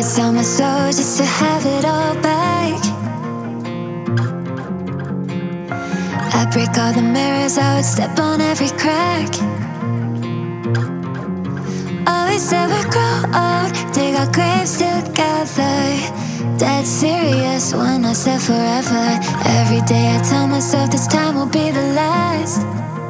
Sell my soul just to have it all back. I break all the mirrors, I would step on every crack. Always said we'd grow old, dig our graves together. Dead serious when I said forever. Every day I tell myself this time will be the last.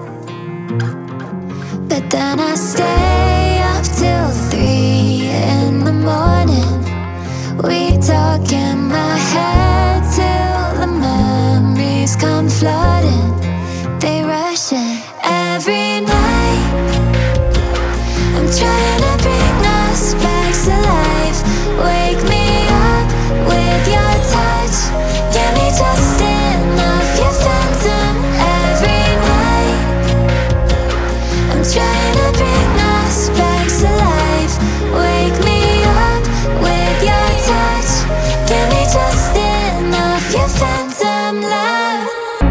But then I stay up till 3 in the morning. We talk in my head till the memories come flooding. They rush in every night. I'm trying to bring us back to life. Wake me up with your touch. Give me just enough, your phantom every night. I'm trying to bring us back to life. Wake me up with your touch. Give me just enough, your phantom love.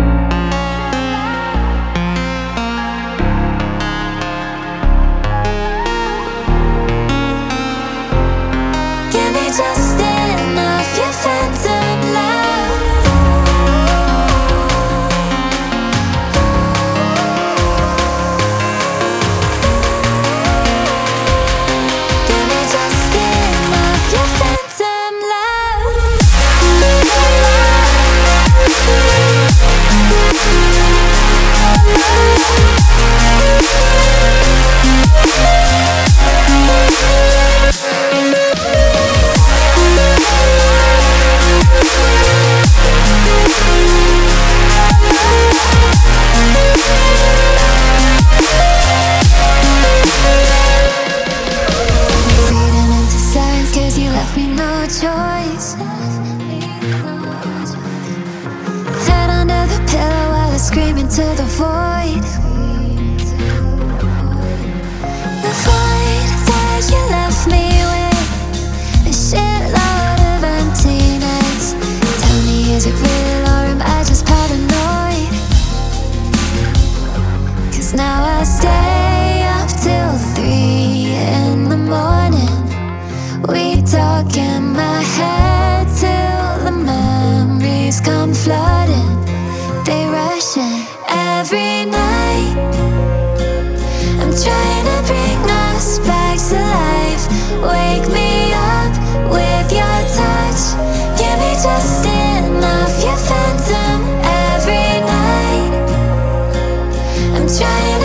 Give me just enough, your phantom love. Give me just enough, your phantom love. Reading into signs 'cause you left me no choice. Head under the pillow while I scream into the void. The void that you left me with, a shitload of emptiness. Tell me, is it real or am I just paranoid? 'Cause now I stay up till 3 in the morning. We talk in my head till the memories come flooding. They rush in every night. I'm trying to bring us back to life. Wake me up with your touch. Give me just enough, your phantom every night. I'm trying